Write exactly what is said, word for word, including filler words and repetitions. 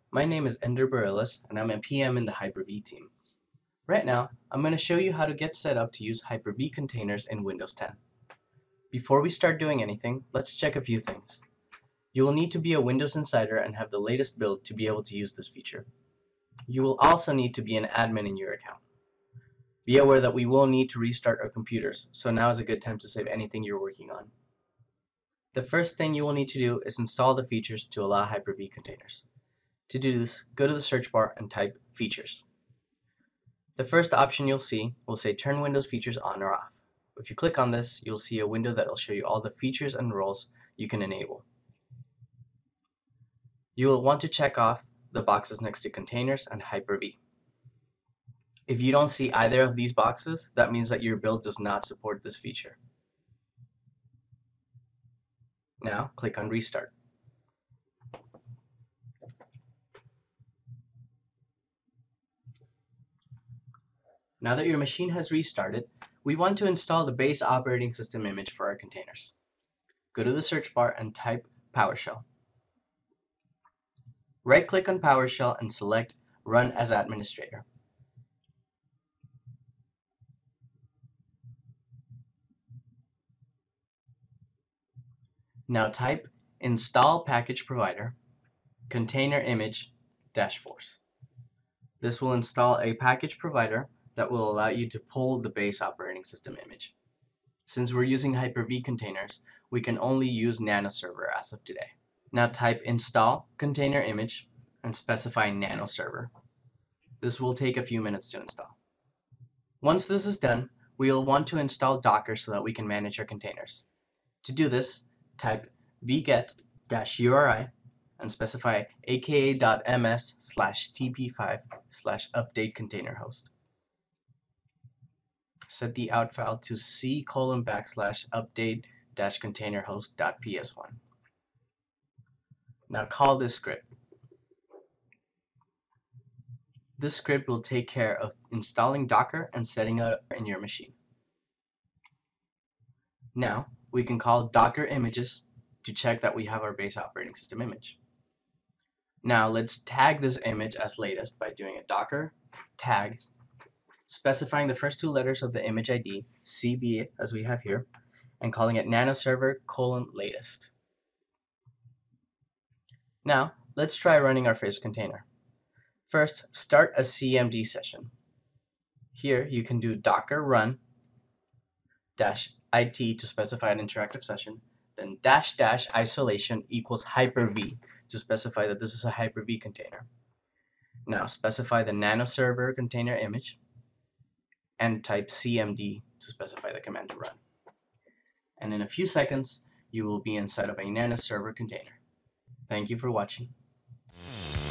My name is Ender Barillas, and I'm a P M in the Hyper-V team. Right now, I'm going to show you how to get set up to use Hyper-V containers in Windows ten. Before we start doing anything, let's check a few things. You will need to be a Windows Insider and have the latest build to be able to use this feature. You will also need to be an admin in your account. Be aware that we will need to restart our computers, so now is a good time to save anything you're working on. The first thing you will need to do is install the features to allow Hyper-V containers. To do this, go to the search bar and type Features. The first option you'll see will say Turn Windows Features on or off. If you click on this, you'll see a window that will show you all the features and roles you can enable. You will want to check off the boxes next to Containers and Hyper-V. If you don't see either of these boxes, that means that your build does not support this feature. Now, click on Restart. Now that your machine has restarted, we want to install the base operating system image for our containers. Go to the search bar and type PowerShell. Right-click on PowerShell and select Run as Administrator. Now type Install Package Provider Container Image dash Force. This will install a package provider that will allow you to pull the base operating system image. Since we're using Hyper-V containers, we can only use NanoServer as of today. Now type Install Container Image and specify NanoServer. This will take a few minutes to install. Once this is done, we will want to install Docker so that we can manage our containers. To do this, type vget-uri and specify aka.ms slash tp5 slash update container host. Set the out file to c colon backslash update dash container host dot p s one. Now call this script. This script will take care of installing Docker and setting it up in your machine. Now we can call Docker images to check that we have our base operating system image. Now let's tag this image as latest by doing a docker tag, specifying the first two letters of the image I D, C B as we have here, and calling it nanoserver colon latest. Now let's try running our first container. First, start a C M D session. Here you can do docker run dash it to specify an interactive session, then dash dash isolation equals Hyper-V to specify that this is a Hyper-V container. Now specify the nanoserver container image and type C M D to specify the command to run. And in a few seconds, you will be inside of a nanoserver container. Thank you for watching.